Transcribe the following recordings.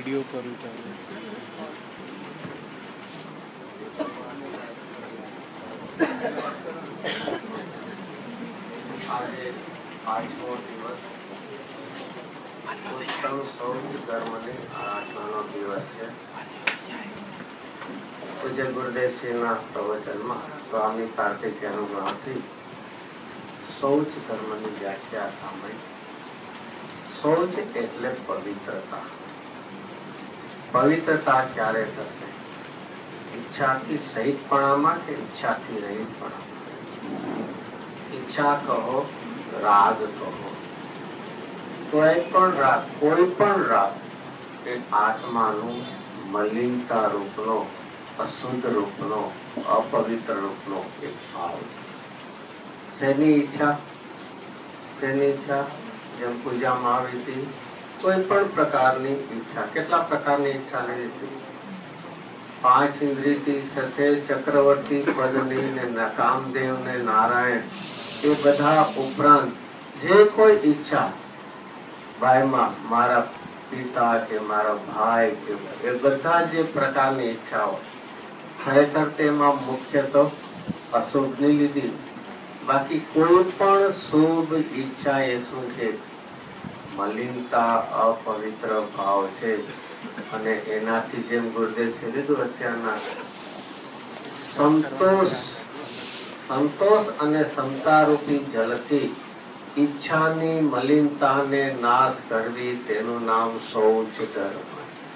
Video કરું ચાલુ. આજે 5મો દિવસ ઉત્તમ સૌચ ધર્મની આરાધનાનો દિવસ છે. પૂજ્ય ગુરુદેવશ્રીના પ્રવચનમાં સ્વામી કાર્તિકેયનથી શૌચ ધર્મની વ્યાખ્યા સાંભળી. શૌચ એટલે પવિત્રતા. પવિત્રતા ક્યારે થશે? ઈચ્છાથી સહિતપણામાં કે ઈચ્છાથી રહિતપણામાં? ઈચ્છા કહો, રાગ કહો, કોઈ પણ રાગ એ આત્માનું મલિનતા રૂપનો, અશુદ્ધ રૂપનો, અપવિત્ર રૂપનો એક ભાવ છે. શેની ઈચ્છા? જેમ પૂજામાં આવી હતી, કોઈ પણ પ્રકારની ઈચ્છા. કેટલા પ્રકારની ઈચ્છા લીધી હતી? 5 ઇન્દ્રિયથી સાથે ચક્રવર્તી પદની ને કામદેવ ને નારાયણ, એ બધા ઉપરાંત જે કોઈ ઈચ્છા ભાઈમાં, મારા પિતા કે મારા ભાઈ કે એ બધા જે પ્રકારની ઈચ્છાઓ, ખરેખર તેમાં મુખ્ય તો અશુભની લીધી. બાકી કોઈ પણ શુભ ઈચ્છા એ શું છે? મલિનતા, અપવિત્ર ભાવ છે. અને એનાથી જેમ ગુરુદેવ છે લીધું અત્યારના સંતોષ અને સમતારૂપી જલથી ઈચ્છાની મલિનતાને નાશ કરવી, તેનું નામ શૌચ ધર્મ.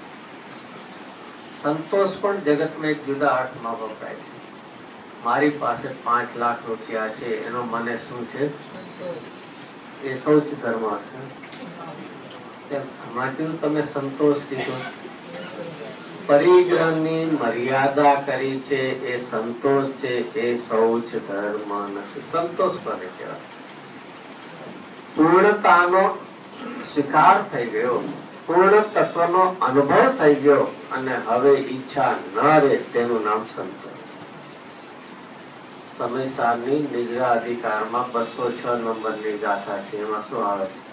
સંતોષ પણ જગતમાં એક જુદા અર્થમાં વપરાય છે. મારી પાસે 5 લાખ રૂપિયા છે, એનો મને શું છે? એ શૌચ ધર્મ છે. હમણાં તમે સંતોષ કીધું, પરિગ્રહની મર્યાદા કરી છે, એ સંતોષ છે, એ શૌચ ધર્મ નથી. સંતોષ કોને કહેવાય? પૂર્ણતાનો સ્વીકાર થઈ ગયો, પૂર્ણ તત્વનો અનુભવ થઈ ગયો અને હવે ઈચ્છા ન રહે, તેનું નામ સંતોષ. સમયસારની નિગ્રહ અધિકારમાં 206 નંબરની ગાથા છે. એમાં શું આવે છે?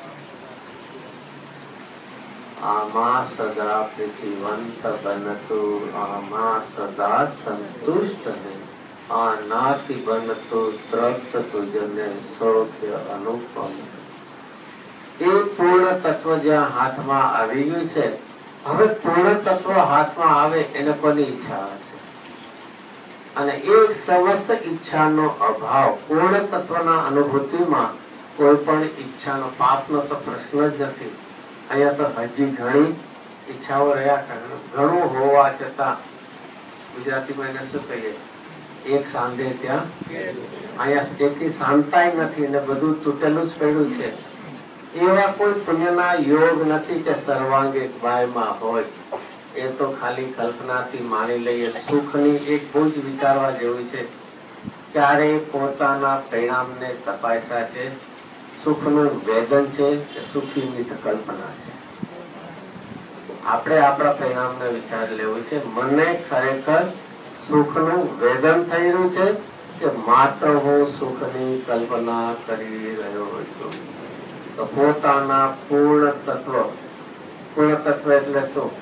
આમાં સદા પ્રીતિવંત બનતું, આમાં સદા સંતુષ્ટ ને, આનાથી બનતું તૃપ્ત તુજને સૌખ્ય અનુપમ. એ પૂર્ણ તત્વ જ્યાં હાથમાં આવી ગયું છે, હવે પૂર્ણ તત્વ હાથમાં આવે એને કોની ઈચ્છા આવે છે? અને એ સમસ્ત ઈચ્છાનો અભાવ, પૂર્ણ તત્વના અનુભૂતિમાં કોઈ પણ ઈચ્છાનો, પાપનો તો પ્રશ્ન જ નથી. અહીંયા તો હજી ઘણી ઈચ્છાઓ રહ્યા, ઘણું હોવા છતાં ગુજરાતીમાં એને શું કહીએ? એક સાંધે ત્યાં, અહીંયા એકી શાંતાય નથી ને બધું તૂટેલું જ પડ્યું છે. એવા કોઈ પુણ્યના યોગ નથી કે સર્વાંગે બાયમાં હોય. એ તો ખાલી કલ્પનાથી માની લઈએ. સુખની એક બહુ જ વિચારવા જેવું છે. ક્યારે પોતાના પરિણામને તપાસ્યા છે? સુખનું વેદન છે કે સુખીની કલ્પના છે? આપણે આપણા પરિણામને વિચાર લેવું છે. મને ખરેખર સુખનું વેદન થઈ રહ્યું છે કે માત્ર હું સુખની કલ્પના કરી રહ્યો છું? તો પોતાના પૂર્ણ તત્વ એટલે શું?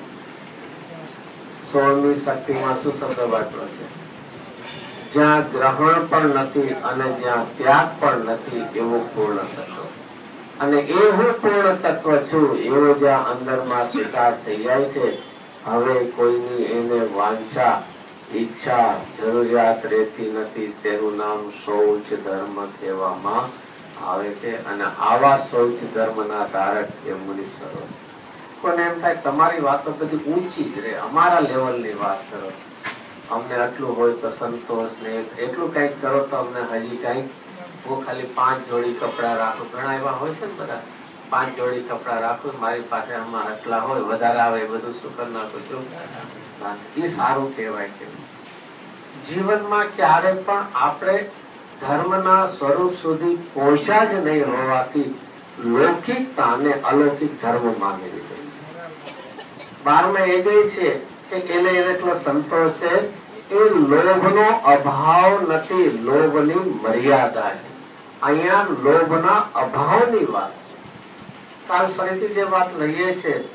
16મી શક્તિમાં શું શબ્દ વાપરો છે? જ્યાં ગ્રહણ પણ નથી અને જ્યાં ત્યાગ પણ નથી, એવું પૂર્ણ તત્વ. અને એ હું પૂર્ણ તત્વ છું એવો જ્યાં અંદરમાં સ્વીકાર થઈ જાય છે, હવે કોઈની એને વાંછા, ઈચ્છા, જરૂરિયાત રહેતી નથી. તેનું નામ શૌચ ધર્મ કહેવામાં આવે છે. અને આવા શૌચ ધર્મના ધારક એ મુનીશ્વરો. કોને એમ થાય તમારી વાતો બધી ઊંચી જ રહે, અમારા લેવલની વાત કરો, અમને આટલું હોય તો સંતોષ ને એટલું કઈક કરો તો અમને હજી કઈક. હું ખાલી 5 જોડી કપડા રાખું, ઘણા એવા હોય છે ને બધા, 5 જોડી કપડા રાખું, મારી પાસે આમાં આટલા હોય, વધારે આવે એ બધું શું કરી નાખું છું? એ સારું કહેવાય કે જીવનમાં ક્યારે પણ આપણે ધર્મના સ્વરૂપ સુધી પહોંચ્યા જ નહીં હોવાથી લૌકિકતા અને અલૌકિક ધર્મ માની લીધો. 12માં એ ગઈ છે કે એને એટલો સંતોષ છે, એ લોભનો અભાવ નથી, લોભની મર્યાદા છે. અહીંયા લોભના અભાવની વાત. કાલ ફરીથી જે વાત લઈએ છે,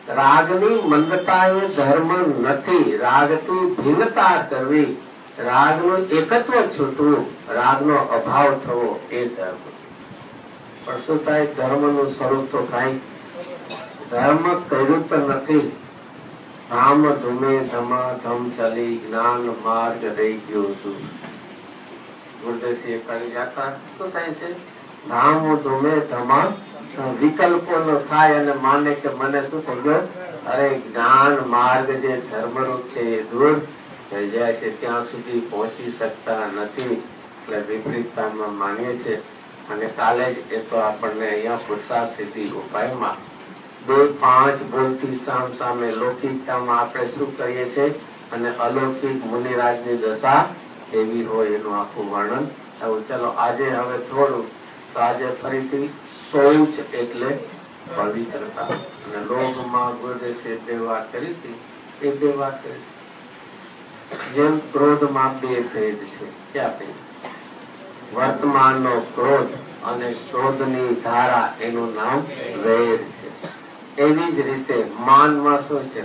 રાગની મંદતા એ ધર્મ નથી. રાગથી ભિન્નતા કરવી, રાગનું એકત્વ છૂટવું, રાગનો અભાવ થવો એ ધર્મ. પણ શું થાય? ધર્મનું સ્વરૂપ તો કઈ ધર્મ કર્યું તો નથી. ધામ ધૂમે ધમા ધમ ચલી, જ્ઞાન માર્ગ રહી ગયો છું. ગુરુદેવસિંહ કરી જાતા શું થાય છે? ધામ ધૂમે ધમા વિકલ્પો નો થાય અને માને કે મને શું થઈ ગયો? અરે જ્ઞાન માર્ગ જે ધર્મરૂપ છે એ દૂર થઈ જાય છે, ત્યાં સુધી પહોંચી શકતા નથી. એટલે વિપરીતતામાં માનીએ છીએ. અને કાલે જ એ તો આપણને અહીંયા પુરુષાર્થ સિદ્ધિ ઉપાયમાં 2-5 બોલથી સામ સામે લૌકિકતામાં આપણે શું કરીએ છીએ અને અલૌકિક મુનિરાજની દશા એવી હોય એનું આખું વર્ણન થયું. ચલો આજે હવે થોડું તો આજે ફરીથી શૌચ એટલે પવિત્રતા અને લોભમાં ગુરુદેવે 2 વાત કરી હતી. એ 2 વાત કરી. જેમ ક્રોધમાં 2 ભેદ છે. ક્યાં ભેદ? વર્તમાનનો ક્રોધ અને ક્રોધની ધારા એનું નામ વેર છે. એવી જ રીતે માનમાં શું છે?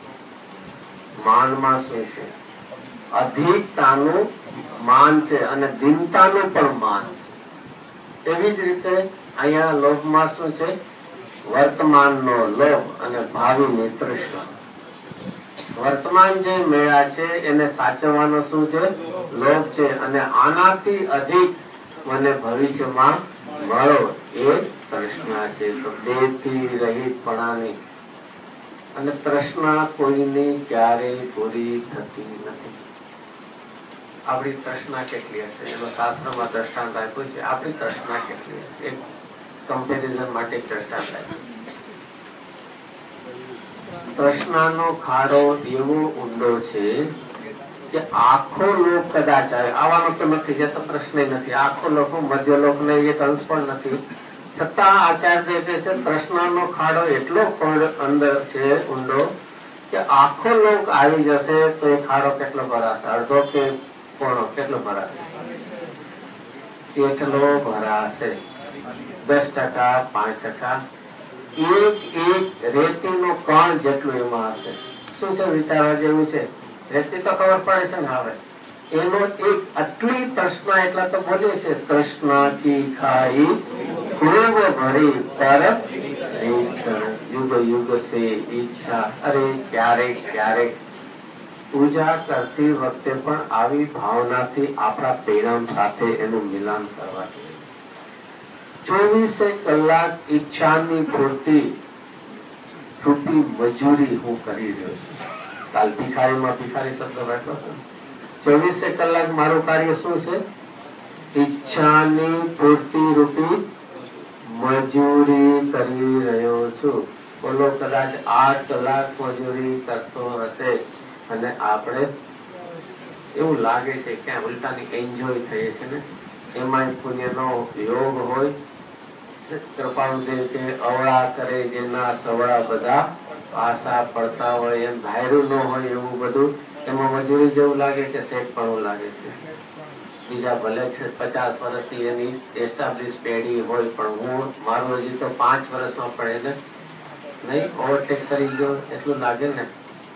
માનમાં શું છે? અધિકતાનું માન છે અને દીનતાનું પણ માન છે. એવી જ રીતે અહીંયા લોભમાં શું છે? વર્તમાનનો લોભ અને ભાવિની તૃષ્ણા. વર્તમાન જે મેળા છે એને સાચવવાનો શું છે? લોભ છે. અને આનાથી અધિક મને ભવિષ્યમાં મળો એ તૃષ્ણા છે. તો 2 થી રહિતપણાની અને તૃષ્ણા કોઈની ક્યારેય પૂરી થતી નથી. આપણી તૃષ્ણા કેટલી હશે એનો શાસ્ત્રમાં દ્રષ્ટાંત આપ્યું છે. આપણી તૃષ્ણા કેટલી હશે એક કમ્પેરિઝન માટે દ્રષ્ટાંત આપ્યું. તૃષ્ણાનો ખાડો એવો ઊંડો છે કે આખો લોક કદાચ આવે, આવવાનો તો નથી, એ તો પ્રશ્ન નથી. આખો લોકો મધ્ય લોક ને એક અંશ પણ નથી. છતાં આચાર્ય કહે છે તૃષ્ણાનો ખાડો એટલો અંદર છે ઊંડો કે આખો લોક આવી જશે તો એ ખાડો કેટલો ભરાશે? અડધો કે પોણો? કેટલો ભરાશે? એટલો ભરાશે. 10%, 5%, એક રેતીનો કણ જેટલું એમાં હશે. શું છે? વિચારવા જેવું છે. રેતી તો ખબર પડે છે ને હવે. એનો એક આટલી તૃષ્ણા, એટલા તો બોલીએ છે તૃષ્ણા કી ખાઈ ખૂબ ભરી પર યુગ યુગ સે ઈચ્છા. અરે ક્યારેક ક્યારેક પૂજા કરતી વખતે પણ આવી ભાવનાથી આપણા પરિણામ સાથે એનું મિલાન કરવા. 24 કલાક ઈચ્છાની પૂર્તિ રૂપી મજૂરી હું કરી રહ્યો છું. કાલ ભિખારીમાં ભિખારી શબ્દ બેઠો છે. 24 કલાક મારું કાર્ય શું છે? ઈચ્છાની પૂર્તિ રૂપી મજૂરી કરી રહ્યો છું. બોલો, કદાચ 8 કલાક મજૂરી કરતો હશે અને આપણે એવું લાગે છે કે ઉલટાની એન્જોય થઈએ છે ને, એમાં પુણ્યનો યોગ હોય. કૃપાળુદેવ કે અવળા કરે જેના સવળા બધા પાસા પડતા હોય, એમ ધાર્યું ન હોય એવું બધું એમાં મજૂરી જેવું લાગે કે શેઠ પણ લાગે છે. બીજા ભલે છે 50 વર્ષથી એની એસ્ટાબ્લિશ પેઢી હોય, પણ હું મારું હજી તો 5 વર્ષમાં પણ એને નહીં ઓવરટેક કરી ગયો એટલું લાગે ને.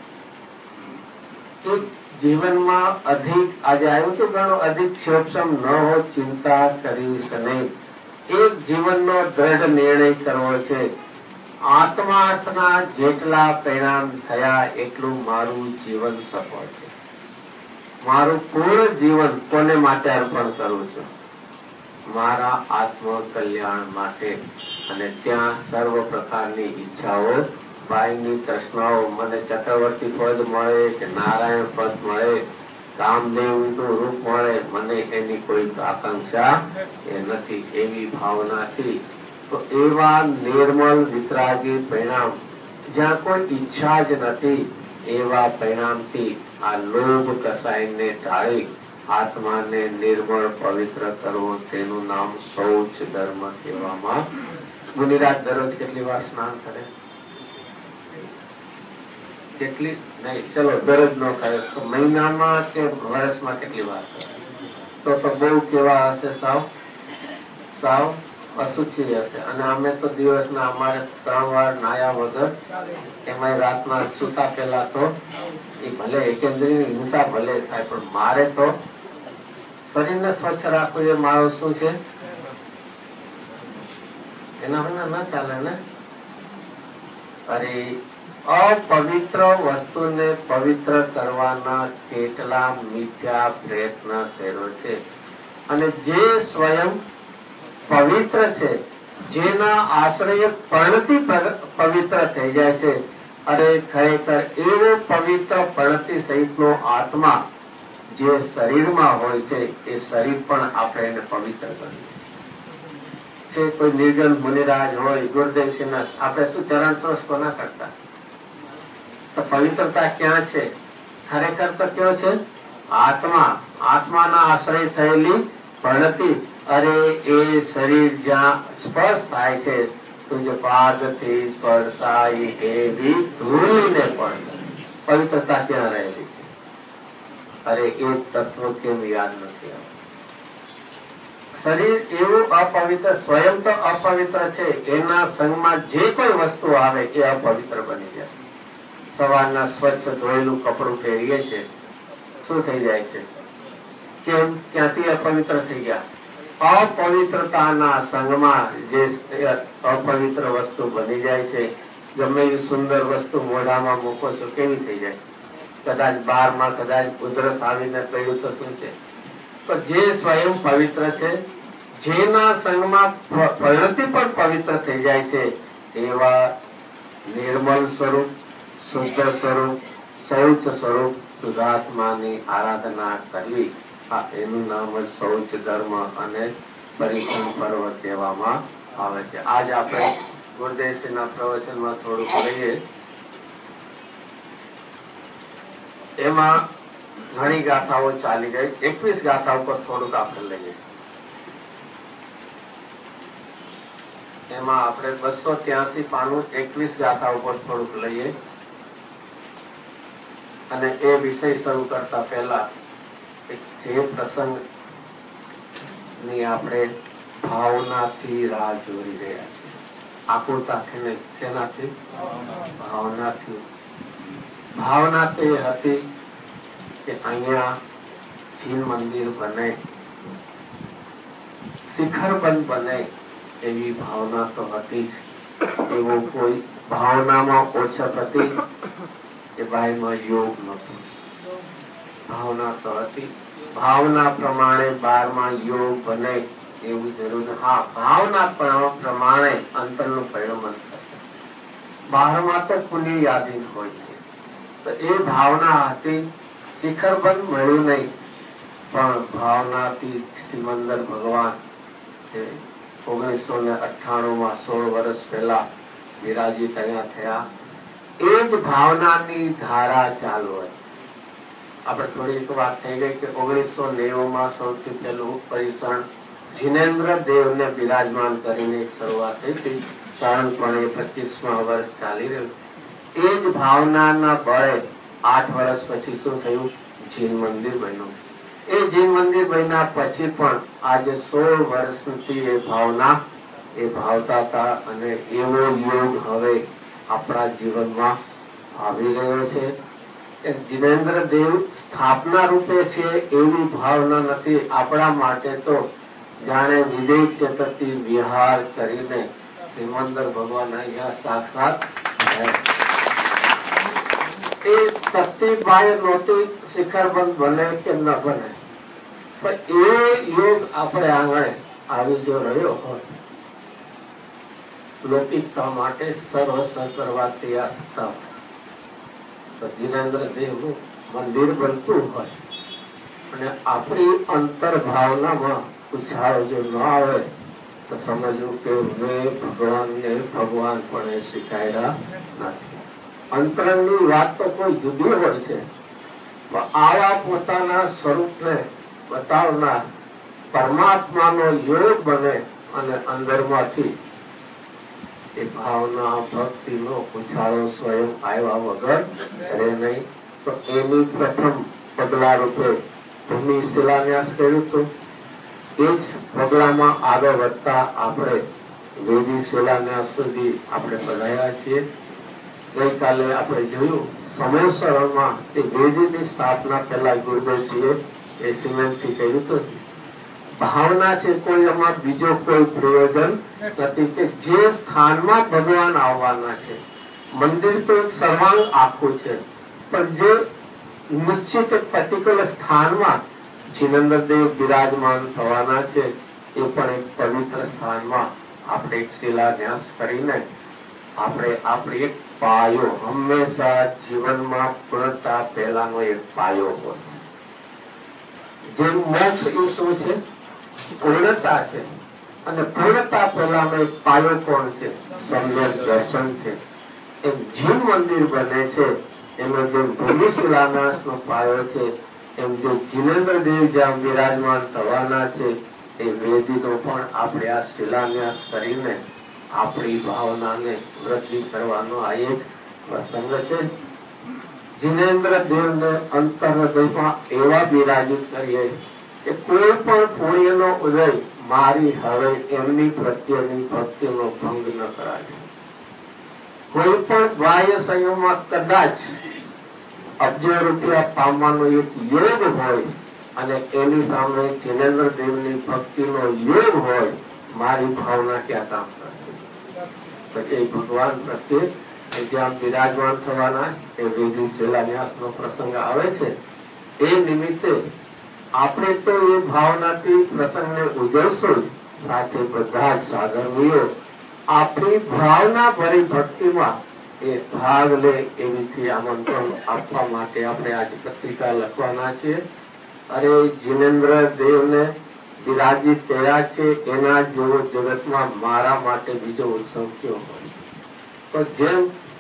તો જીવનમાં અધિક આજે આવ્યું તો ઘણો અધિક ક્ષોભસમ ન હો ચિંતા કરીશ નહીં. એક જીવનનો દ્રઢ નિર્ણય કરવો છે. આત્માર્થના જેટલા પરિણામ થયા એટલું મારું જીવન સફળ છે. મારું પૂર્ણ જીવન કોને માટે અર્પણ કરું છું? મારા આત્મ કલ્યાણ માટે. અને ત્યાં સર્વ પ્રકારની ઈચ્છાઓ, બાહ્યની તૃષ્ણાઓ, મને ચક્રવર્તી પદ મળે કે નારાયણ પદ મળે, કામદેવનું રૂપ મળે, મને એની કોઈ આકાંક્ષા એ નથી. એવી ભાવનાથી તો એવા નિર્મળ વિતરાગી પરિણામ જ્યાં કોઈ ઈચ્છા જ નથી, એવા પરિણામથી આ લોભ કસાયને ટાળી આત્માને નિર્મળ પવિત્ર કરવો, તેનું નામ શૌચ ધર્મ કહેવામાં. મુનિરાજ દરરોજ કેટલી વાર સ્નાન કરે? કેટલી નહીં, ચલો દરરોજ નો કરે તો મહિનામાં કે વર્ષમાં કેટલી વાર કરે? તો બહુ કેવા હશે? સાવ અશુચિ હશે. અને અમે તો દિવસના અમારે 3 વાર નાયા વગર, એમાં રાતના સુતા પેલા તો એ ભલે એકેન્દ્રીય હિંસા ભલે થાય, પણ મારે તો શરીરને સ્વચ્છ રાખવું એ મારો શું છે, એના વિના ના ચાલે ને. અરે અપવિત્ર વસ્તુને પવિત્ર કરવાના કેટલા મિથ્યા પ્રયત્ન કર્યો છે. અને જે સ્વયં પવિત્ર છે, જેના આશ્રય પરણતિ પવિત્ર થઈ જાય છે, અરે ખરેખર એવો પવિત્ર પરણતિ સહિતનો આત્મા જે શરીરમાં હોય છે, એ શરીર પણ આપણે એને પવિત્ર કરીએ છે. કોઈ નિર્ગન મુનિરાજ હોય, ગુરુદેવસિંહ, આપણે શું ચરણ સ્પર્શ કોના કરતા? તો પવિત્રતા ક્યાં છે? ખરેખર તો કયો છે? આત્મા. આત્માના આશ્રય થયેલી પરણતિ. અરે એ શરીર જ્યાં સ્પર્શ થાય છે, તુજ પાદથી સ્પર્શાય એવી ધૂળને પણ પવિત્રતા ક્યાં રહેલી છે? અરે એ તત્વ કેમ યાદ નથી આવતું? શરીર એવું અપવિત્ર, સ્વયં તો અપવિત્ર છે, એના સંગમાં જે કોઈ વસ્તુ આવે એ અપવિત્ર બની જાય. સવારના સ્વચ્છ ધોયેલું કપડું પહેરીએ છે, શું થઈ જાય છે? કેમ? ક્યાંથી અપવિત્ર થઈ ગયા? અપવિત્રતાના સંગમાં જે અપવિત્ર વસ્તુ બની જાય છે. ગમે એવી સુંદર વસ્તુ મોઢામાં મૂકો છો, કેવી થઈ જાય? કદાચ બહારમાં કદાચ ઉધરસ આવીને પડ્યું તો શું છે? તો જે સ્વયં પવિત્ર છે, જેના સંગમાં પ્રવૃત્તિ પણ પવિત્ર થઈ જાય છે, એવા નિર્મળ સ્વરૂપ, શુદ્ધ સ્વરૂપ, શૌચ સ્વરૂપ શુદ્ધાત્માની આરાધના કરવી, આ એનું નામ જ શૌચ ધર્મ અને પરિશ્રમ પર્વ કહેવામાં આવે છે. આજ આપણે ગુરુદેવસિંહના પ્રવચનમાં થોડુંક લઈએ. એમાં ઘણી ગાથાઓ ચાલી ગઈ. 21 ગાથાઓ પર થોડુંક આપણે લઈએ. એમાં આપણે 283 પાનું 21 ગાથાઓ પર થોડુંક લઈએ. અને એ વિષય શરૂ કરતા પહેલા જે પ્રસંગ ની આપણે ભાવનાથી રાહ જોઈ રહ્યા છીએ, આકુરતાથી, શેનાથી? ભાવનાથી. ભાવના તો એ હતી કે અહીંયા જીન મંદિર બને, શિખરબંધ બને, એવી ભાવના તો હતી જ. એવો કોઈ ભાવનામાં ઓછપ હતી કે ભાઈમાં યોગ નહોતો. ભાવના તો હતી. ભાવના પ્રમાણે 12માં યોગ બને એવું જરૂર. હા, ભાવના પ્રમાણે અંતરનું પરિણમન થશે. 12માં તો પુણ્ય યાદી હોય છે. તો એ ભાવના હતી. શિખરબંધ મળ્યું નહીં, પણ ભાવનાથી સિમંદર ભગવાન 1998માં 16 વર્ષ પહેલા વિરાજિત અહીંયા થયા. એ જ ભાવનાની ધારા ચાલુ હતી. આપણે થોડી એક વાત થઈ ગઈ કે 1990માં સૌથી પહેલું પરિસણ જીનેન્દ્ર દેવને બિરાજમાન કરીને એક શરૂઆત થઈ હતી. સાધારણપણે 25મા વર્ષ ચાલી રહ્યું. એ જ ભાવનાના બળે 8 વર્ષ પછી શું થયું? જીન મંદિર બન્યું. એ જીન મંદિર બન્યા પછી પણ આજે 16 વર્ષથી એ ભાવના એ ભાવતા હતા. અને એવો યોગ હવે આપણા જીવનમાં આવી રહ્યો છે. જીનેન્દ્ર દેવ સ્થાપના રૂપે છે એવી ભાવના નથી. આપણા માટે તો જાણે વિદેશ ક્ષેત્રથી વિહાર કરીને સિમંદર ભગવાન અહીંયા સાક્ષાત એ શક્તિબાઈ નહોતી શિખરબંધ બને કે ન બને, પણ એ યોગ આપણે આંગણે આવી જો રહ્યો હોય, લૌકિકતા માટે સર્વસ્વ કરવા તૈયાર થતા તો જીનેન્દ્ર દેવનું મંદિર બનતું હોય અને આપણી અંતર ભાવનામાં ઉછાળો જો ન આવે તો સમજવું કે મેં ભગવાનને ભગવાન પણ શીખાયેલા નથી. અંતરંગની વાત તો કોઈ જુદી હોય છે, પણ આવા પોતાના સ્વરૂપને બતાવનાર પરમાત્માનો યોગ બને અને અંદરમાંથી એ ભાવના ભક્તિનો ઉછાળો સ્વયં આવ્યા વગર રહે નહીં. તો એની પ્રથમ પગલા રૂપે ભૂમિ શિલાન્યાસ કર્યું હતું. એ એ જ પગલામાં આગળ વધતા આપણે વેદી શિલાન્યાસ સુધી આપણે પધાર્યા છીએ. ગઈકાલે આપણે જોયું સમયસરમાં એ વેદીની સ્થાપના પહેલા ગુરુદેવજીએ એ સિમેન્ટથી કહ્યું હતું. ભાવના છે કોઈ એમાં બીજો કોઈ પ્રયોજન નથી કે જે સ્થાનમાં ભગવાન આવવાના છે. મંદિર તો એક સર્વાંગ આખું છે, પણ જે નિશ્ચિત પર્ટિક્યુલર સ્થાનમાં જીનેન્દ્રદેવ બિરાજમાન થવાના છે એ પણ એક પવિત્ર સ્થાનમાં આપણે એક શિલાન્યાસ કરીને આપણે આપણી એક પાયો હંમેશા જીવનમાં પૂર્ણતા પહેલાનો એક પાયો હોય. જે મોક્ષ એ શું છે? પૂર્ણતા છે. અને પૂર્ણતા પહેલાનો એક પાયો કોણ છે? સમ્યક દર્શન છે. એમ જીવ મંદિર બને છે એનો જેમ ભૂમિ શિલાન્યાસ નો પાયો છે, એમ જે જીનેન્દ્રદેવ જ્યાં બિરાજમાન થવાના છે એ વેદીનો પણ આપણે આ શિલાન્યાસ કરીને આપણી ભાવનાને વૃદ્ધિ કરવાનો આ એક પ્રસંગ છે. જીનેન્દ્રદેવને અંતર્હૃદયમાં એવા બિરાજિત કરીએ કે કોઈ પણ પુણ્યનો ઉદય મારી હવે એમની પ્રત્યેની ભક્તિનો ભંગ ન કરાય. કોઈ પણ બાહ્ય સંયમમાં કદાચ અબજો રૂપિયા પામવાનો એક યોગ હોય અને એની સામે જીનેન્દ્રદેવની ભક્તિનો યોગ હોય, મારી ભાવના ક્યાં કામ કરશે? તો એ ભગવાન પ્રત્યે જ્યાં બિરાજમાન થવાના એ વેદી શિલાન્યાસનો પ્રસંગ આવે છે. એ નિમિત્તે આપણે તો એ ભાવનાથી પ્રસંગને ઉજવશું, સાથે બધા જ સાધર્મીઓ આપણી ભાવના ભરી ભક્તિમાં એ ભાગ લે એવીથી આમંત્રણ આપવા માટે આપણે આજે પત્રિકા લખવાના છીએ. અરે જીનેન્દ્ર દેવને બિરાજી થયા છે એના જેવો જગતમાં મારા માટે બીજો ઉત્સવ કયો હોય? તો જેમ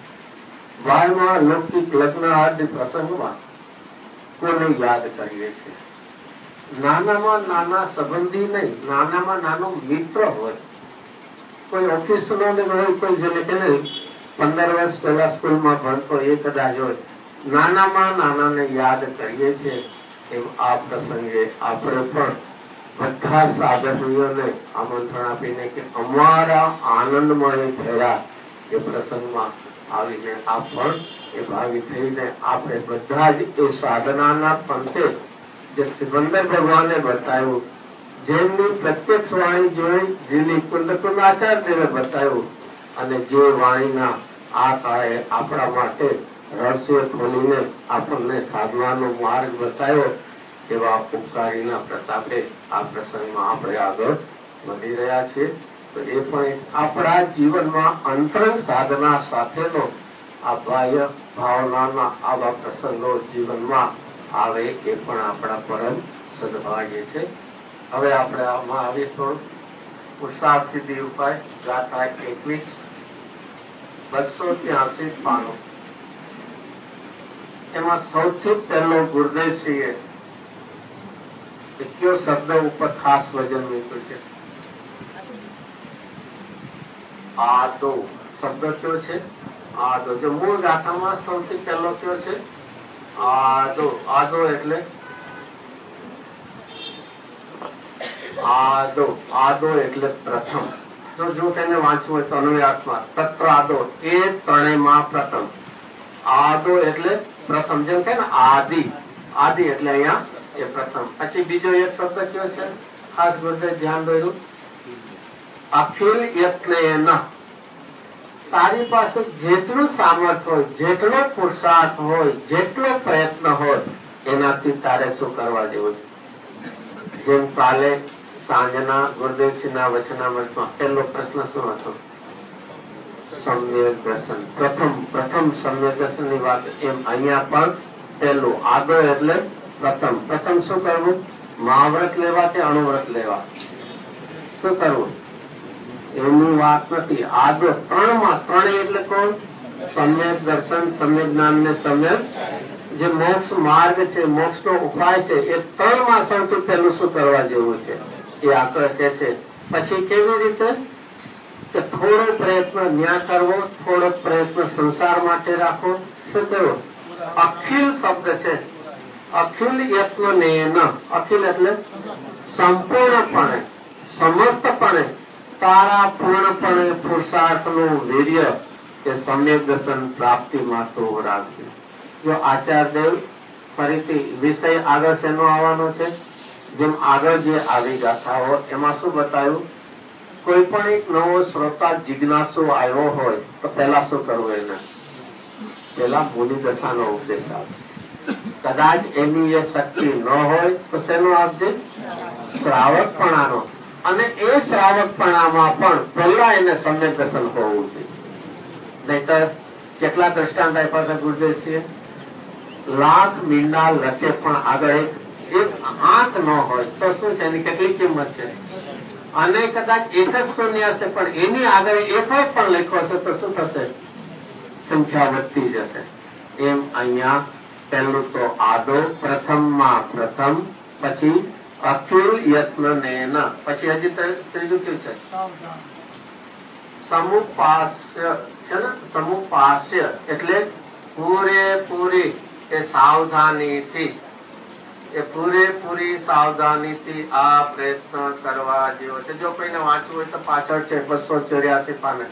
વાળમાં લૌકિક લગ્ન આદિ પ્રસંગમાં કોને યાદ કરીએ છીએ? નાનામાં નાના સંબંધી નહીં, નાનામાં નાનો મિત્ર હોય, કોઈ ઓફિસનો હોય, કોઈ જેને કે નહીં 15 વર્ષ પહેલા સ્કૂલમાં ભણતો એ કદાચ હોય. નાનામાં નાનાને યાદ કરીએ છીએ. એમ આ પ્રસંગે આપણે પણ બધા સાધકોને આમંત્રણ આપીને કે અમારા આનંદમય થયા એ પ્રસંગમાં આવીને આપ પણ એ ભાવી થઈને આપણે બધા જ એ સાધનાના પંથે જે સિકંદર ભગવાને બતાવ્યું, જેમની પ્રત્યક્ષ વાણી જોઈ જેની કુંદકુંદાચાર્યને બતાવ્યું અને જે વાણીના આ કાળે આપણા માટે રહસ્ય ખોલીને આપણને સાધવાનો માર્ગ બતાવ્યો, એવા ઉપકારીના પ્રતાપે આ પ્રસંગમાં આપણે આગળ વધી રહ્યા છીએ. તો એ પણ આપણા જીવનમાં અંતરંગ સાધના સાથેનો આ બાહ્ય ભાવનાના આવા પ્રસંગો જીવનમાં આવે એ પણ આપણા પરમ સદભાગ્ય છે. હવે આપણે આમાં આવી તો પુરુષાર્થ સિદ્ધિ ઉપાય ગાથા 21 283 પાનો. એમાં સૌથી પહેલો ગુરુદેવશ્રીએ કયો શબ્દ ઉપર ખાસ વજન મૂક્યું છે? આદો શબ્દ કયો છે? આદો. જો મૂળ ગાથામાં સૌથી પહેલો કયો છે? આદો. આદો એટલે આદો. આદો એટલે પ્રથમ. જો તેને વાંચવું હોય તો અનુવાદમાં તત્ર આદો એ ત્રણેયમાં પ્રથમ. આદો એટલે પ્રથમ. જેમ કે ને આદિ. આદિ એટલે અહીંયા એ પ્રથમ. પછી બીજો એક શબ્દ કયો છે? ખાસ ગુરુદેવ ધ્યાન દોર્યું, અખિલ યત્ન. તારી પાસે જેટલું સામર્થ્ય હોય, જેટલો પુરુષાર્થ હોય, જેટલો પ્રયત્ન હોય, એનાથી તારે શું કરવા જેવું છે? જેમ કાલે સાંજના ગુરુદેવશ્રીના વચનામૃતમાં પહેલો પ્રશ્ન શું હતો? સમ્યક દર્શન. પ્રથમ સમ્યક દર્શન ની વાત. એમ અહીંયા પણ પહેલું આદો એટલે પ્રથમ. પ્રથમ શું કરવું? મહાવ્રત લેવા કે અણુવ્રત લેવા? શું કરવું એની વાત નથી. આદો ત્રણમાં. ત્રણે એટલે કોણ? સમ્યક દર્શન, સમ્યક જ્ઞાન ને સમ્યક જે મોક્ષ માર્ગ છે, મોક્ષ નો ઉપાય છે, એ ત્રણમાં સૌથી પહેલું શું કરવા જેવું છે એ આગળ કે છે. પછી કેવી રીતે? કે થોડો પ્રયત્ન ન્યા કરવો, થોડો પ્રયત્ન સંસાર માટે રાખવો. શું કરવું? અખિલ શબ્દ છે. અખિલ યત્ન ને. અખિલ એટલે સંપૂર્ણપણે સમસ્તપણે તારા પૂર્ણપણે પુરુષાર્થનું વીર્ય એ સમ્યક દર્શન પ્રાપ્તિમાં તું રાખજે. જો આચાર્યદેવ ફરીથી વિષય આગળ શેનો આવવાનો છે? જેમ આગળ જે આવી ગાથાઓ એમાં શું બતાવ્યું? કોઈ પણ એક નવો શ્રોતા જિજ્ઞાસુ આવ્યો હોય તો પેલા શું કરવું? એને પેલા મુનિ દશાનો ઉપદેશ આપે. કદાચ એની એ શક્તિ ન હોય તો શેનો આપજે? શ્રાવકપણાનો. અને એ શ્રાવકપણામાં પણ પેલા એને સમ્યક દર્શન હોવું જોઈએ. નહીતર કેટલા દ્રષ્ટાંત આપ્યા હતા ગુરુદેવસિંહે? લાખ મીંડા લખે પણ આગળ એક આંખ ન હોય તો શું છે? એની કેટલી કિંમત છે? અને કદાચ એક જ શૂન્ય હશે પણ એની આગળ એક પણ લખ્યો હશે તો શું થશે? સંખ્યા વધતી જશે. એમ અહીંયા પહેલું તો આદો પ્રથમમાં પ્રથમ, પછી અખિલ યત્ન ને ન, પછી હજી ત્રીજું કયું છે? સમુપાસ્ય છે ને? સમુપાસ્ય એટલે પૂરેપૂરી એ સાવધાનીથી, એ પૂરેપૂરી સાવધાનીથી આ પ્રયત્ન કરવા જેવો છે. જો કોઈને વાંચવું હોય તો પાછળ છે 284 પાને.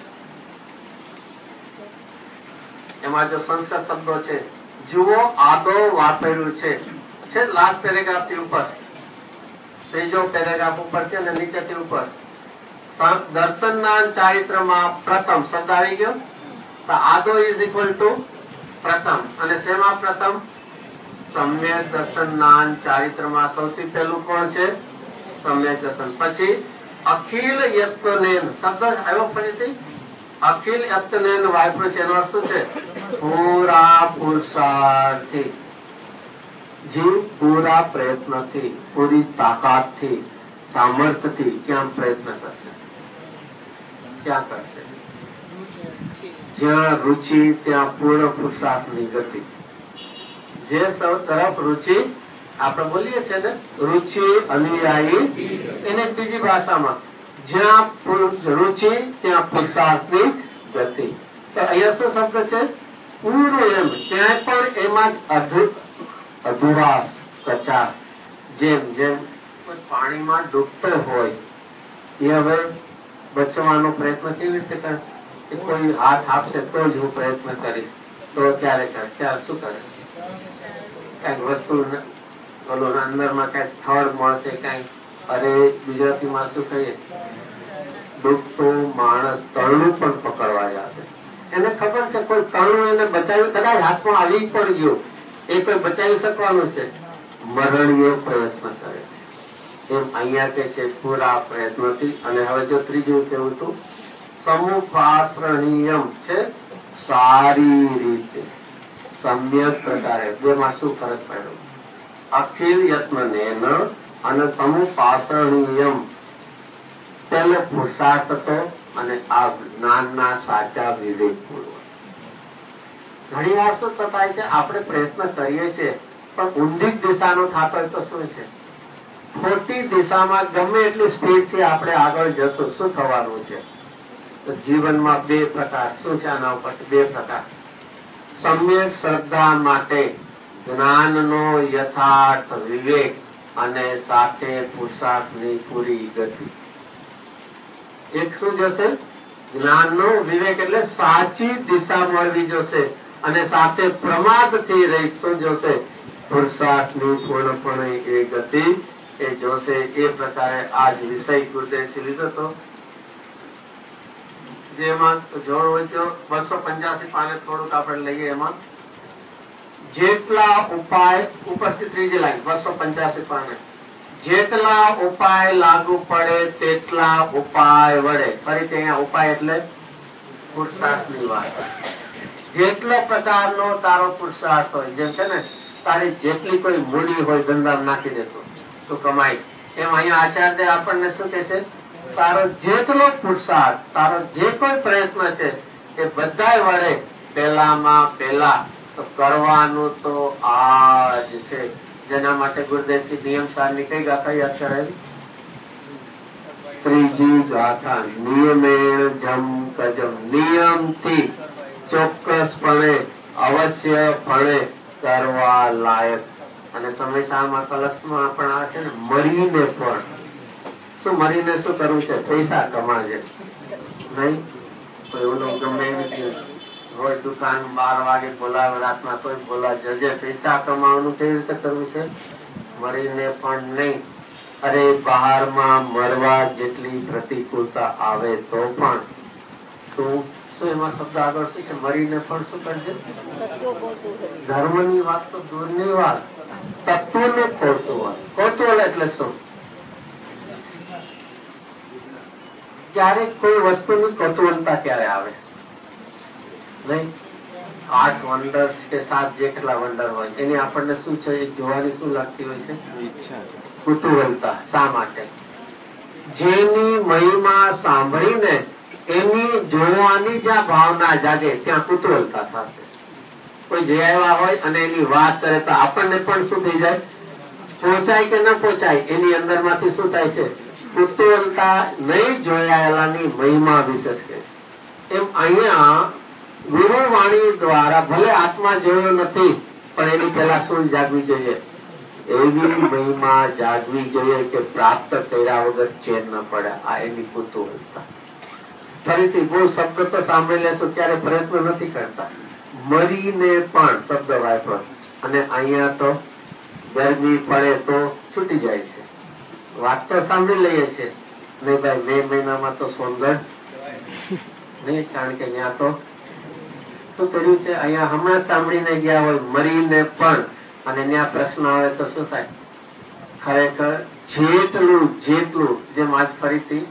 એમાં જો સંસ્કૃત શબ્દો છે જુઓ, આદો વાપર્યું છે લાસ્ટ પેરેગ્રાફ થી ઉપર, ત્રીજો પેરેગ્રાફ ઉપર છે ને નીચેથી ઉપર. દર્શનના ચારિત્રમાં પ્રથમ શબ્દ આવી ગયો તો આદો ઇઝ ઇક્વલ ટુ પ્રથમ. અને શેમાં પ્રથમ? સમ્યક દર્શનના ચારિત્રમાં સૌથી પહેલું કોણ છે? સમ્યક દર્શન. પછી અખિલ યત્નેન શબ્દ આવ્યો ફરીથી. અખિલ યત્નેન વાપર્યું છે એનો અર્થ શું છે? પૂરા પુરુષાર્થથી. જીવ પૂરા પ્રયત્નથી, પૂરી તાકાતથી, સામર્થ્યથી ક્યાં પ્રયત્ન કરશે? ક્યાં કરશે? જ્યાં રુચિ ત્યાં પૂર્ણ પુરુષાર્થની ગતિ. જે સૌ તરફ રુચિ, આપણે બોલીએ છીએ ને રુચિ અનુયાયી, એને બીજી ભાષામાં જ્યાં રુચિ ત્યાં પુરુષાર્થની ગતિ. તો અહીંયા શું શબ્દ છે? પૂરું. એમ ત્યાં પણ એમાં અધુરાશ, કચાશ. જેમ જેમ પાણીમાં ડૂબતો હોય એ હવે બચવાનો પ્રયત્ન કેવી રીતે કરે? કોઈ હાથ આપશે તો જ હું પ્રયત્ન કરીશ, તો ત્યારે કરે. ત્યારે શું કરે? કઈક વસ્તુ અંદરમાં કઈક થડ મળશે, કઈક. અરે ગુજરાતીમાં શું કહીએ? ડૂબતો માણસ તરણું પણ પકડવા આવે. એને ખબર છે કોઈ તરણું એને બચાવ્યું, કદાચ હાથમાં આવી પણ ગયું, એ કોઈ બચાવી શકવાનું છે? મરણીય પ્રયત્ન કરે છે. એમ અહીંયા કે છે પૂરા પ્રયત્નથી. અને હવે જો ત્રીજું કેવું હતું? સમુપાશ્રણીયમ છે સારી રીતે, સમ્યક પ્રકારે. બેમાં શું ફરક પડ્યો? અખિલ યત્ન અને સમુપાશ્રણીયમ પેલો પુરુષાર્થ હતો અને આ જ્ઞાનના સાચા વિવેક પૂર્વક. ઘણી વાર શું થાય છે? આપણે પ્રયત્ન કરીએ છીએ પણ ઊંધી દિશાનો થતો હોય તો શું છે? ખોટી દિશામાં ગમે એટલી સ્પીડથી આપણે આગળ જશું, શું થવાનું છે? તો જીવનમાં બે પ્રકાર. શું છે આના ઉપર? બે પ્રકાર. સમ્યક શ્રદ્ધા માટે જ્ઞાનનો યથાર્થ વિવેક અને સાથે પુરુષાર્થની પૂરી ગતિ. એક શું જશે? જ્ઞાનનો વિવેક એટલે સાચી દિશા મળવી જોશે, અને સાથે પ્રમાદથી રહી શું જોશે? પુરુષાર્થની પૂર્ણપણે એ ગતિ એ જોશે. એ પ્રકારે આજ વિષય ગુરુદેવથી લીધો હતો. જેમાં જોડ હોય તો 285 પાને થોડુંક આપણે લઈએ. એમાં જેટલા ઉપાય, ઉપરથી ત્રીજી લાઈન 285 પાને, જેટલા ઉપાય લાગુ પડે તેટલા ઉપાય વડે. ફરીથી અહીંયા ઉપાય એટલે પુરુષાર્થની વાત. જેટલો પ્રકારનો તારો પુરુષાર્થ હોય, જેમ છે ને તારી જેટલી કોઈ મૂડી હોય ધંધા નાખી દેતો તો કમાય, એમ અહીંયા આચાર્ય આપણને શું કે છે? તારો જેટલો પુરુષાર્થ, તારો જે કોઈ પ્રયત્ન છે એ બધા વડે પેલામાં પેલા તો કરવાનું તો આ જ છે. જેના માટે ગુરુદેવસિંહ નિયમ સારની કઈ ગાથા યાદ કરાવી? ત્રીજી ગાથા. નિયમેણ જમ કજમ. નિયમથી ચોક્કસપણે અવશ્યપણે કરવા લાયક. અને સમયસારમાં કલશમાં પણ આવે છે ને મરીને પણ શું મરીને શું કરવું છે? પૈસા કમાજે નહીં. કોઈ ઓલો ગમે એવી હોય દુકાન 12 વાગે બોલાવે, રાતના કોઈ બોલા જજે. પૈસા કમાવાનું કેવી રીતે કરવું છે? મરીને પણ નહીં. અરે બહારમાં મરવા જેટલી પ્રતિકૂળતા આવે તો પણ શું એમાં શબ્દ આગળ શું છે? મરીને પણ શું કરજે? ધર્મની વાત તો દૂરની વાત, તત્વને કૌતૂહલ. કૌતૂહલ એટલે શું? ક્યારેક કોઈ વસ્તુની કૌતૂહલતા ક્યારે આવે નહીં? 8 વંડર્સ કે 7 જે કેટલા વંડર હોય એની આપણને શું છે? એ જોવાની શું લાગતી હોય છે? ઈચ્છા, કુતૂહલતા. શા માટે? જેની મહિમા સાંભળીને એની જોવાની જ્યાં ભાવના જાગે ત્યાં કુતૂહલતા થશે. કોઈ જે આવ્યા હોય અને એની વાત કરે તો આપણને પણ શું થઈ જાય? પહોંચાય કે ન પહોંચાય એની અંદર માંથી શું થાય છે? કુતૂહલતા. નહીં જોયાયેલાની મહિમા વિશેષ કે એમ અહીંયા ગુરુવાણી દ્વારા ભલે આત્મા જોયો નથી પણ એની પેલા શું જાગવી જોઈએ? એવી મહિમા જાગવી જોઈએ કે પ્રાપ્ત કર્યા વગર ચેન ન પડે. આ એની કુતૂહલતા. ફરીથી બહુ શબ્દ તો સાંભળી લેશો, ક્યારે પ્રયત્ન નથી કરતા. મરીને પણ શબ્દ વાપરો અને અહીંયા તો ગરમી પડે તો છૂટી જાય છે. વાત તો સાંભળી લઈએ છીએ. નહીં ભાઈ, મે મહિનામાં તો સોનગઢ નહીં, કારણ કે ત્યાં તો શું કર્યું છે? અહીંયા હમણાં સાંભળીને ગયા હોય મરીને પણ, અને ત્યાં પ્રશ્ન આવે તો શું થાય? ખરેખર જેટલું જેમ આજ ફરીથી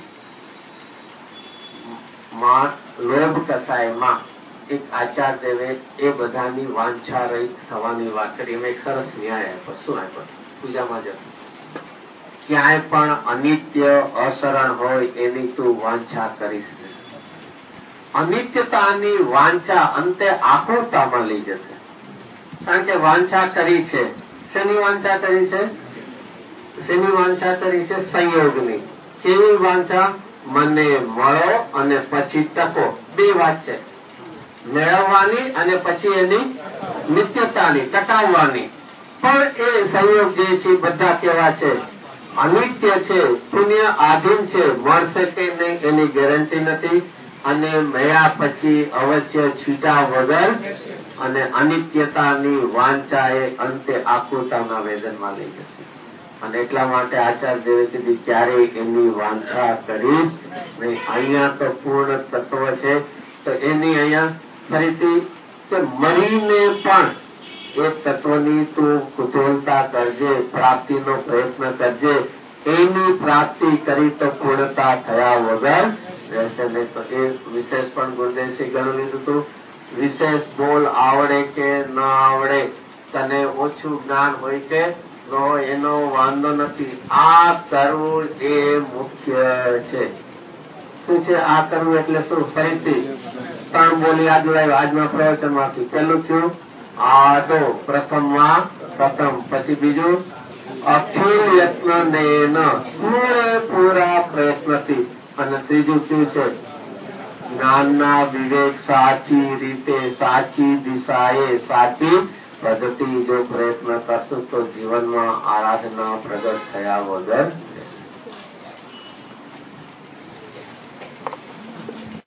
લોભ કસાયમાં એક આચાર દેવે એ બધાની વાંછા રહી થવાની વાત કરી. એમાં એક સરસ ન્યાય આપ્યો. શું આપ્યો? પૂજામાં જ ક્યાંય પણ અનિત્ય અસરણ હોય એની તું વાંછા કરીશ. અનિત્યતાની વાંછા અંતે આકુરતામાં લઈ જશે. કારણ કે વાંછા કરી છે. શેની વાંછા કરી છે? શેની વાંછા કરી છે? સંયોગની. કેવી વાંછા? મને મળો અને પછી ટકો. બે વાત છે, મેળવવાની અને પછી એની નિત્યતાની, ટકાવવાની. પણ એ સંયોગ જે છે બધા કેવા છે? અનિત્ય છે, પુણ્ય આધીન છે. મળશે કે નહીં એની ગેરંટી નથી. અને મળ્યા પછી અવશ્ય છૂટા વગર. અને અનિત્યતાની વાંચા એ અંતે આકુરતાના વેદનમાં લઈ જશે. અને એટલા માટે આચાર્ય દેવે કીધી ક્યારેય એમની વાંછા કરીશ નહીં. અહીંયા તો પૂર્ણ તત્વ છે તો એની અહીંયા ફરીથી કે મરીને પણ એ તત્વની તું કુતૂહલતા કરજે, પ્રાપ્તિનો પ્રયત્ન કરજે. એની પ્રાપ્તિ કરી તો પૂર્ણતા થયા વગર રહેશે નહીં. તો એ વિશેષ પણ ગુરુદેવસિંહ ઘણું લીધું હતું. વિશેષ બોલ આવડે કે ન આવડે, તને ઓછું જ્ઞાન હોય કે ન હોય એનો વાંધો નથી. આ કરવું એ મુખ્ય છે. શું છે આ કરવું એટલે? શું? ફરીથી 3 બોલી આ જોડાયું આજના પ્રવચન માંથી. પેલું થયું આદો, પ્રથમમાં પ્રથમ, પછી બીજું અખિલ યત્ન ને પૂરેપૂરા પ્રયત્નથી, અને ત્રીજું શું છે? જ્ઞાનના વિવેક સાચી રીતે, સાચી દિશાએ, સાચી પદ્ધતિ જો પ્રયત્ન કરશું તો જીવનમાં આરાધના પ્રગટ થયા વગર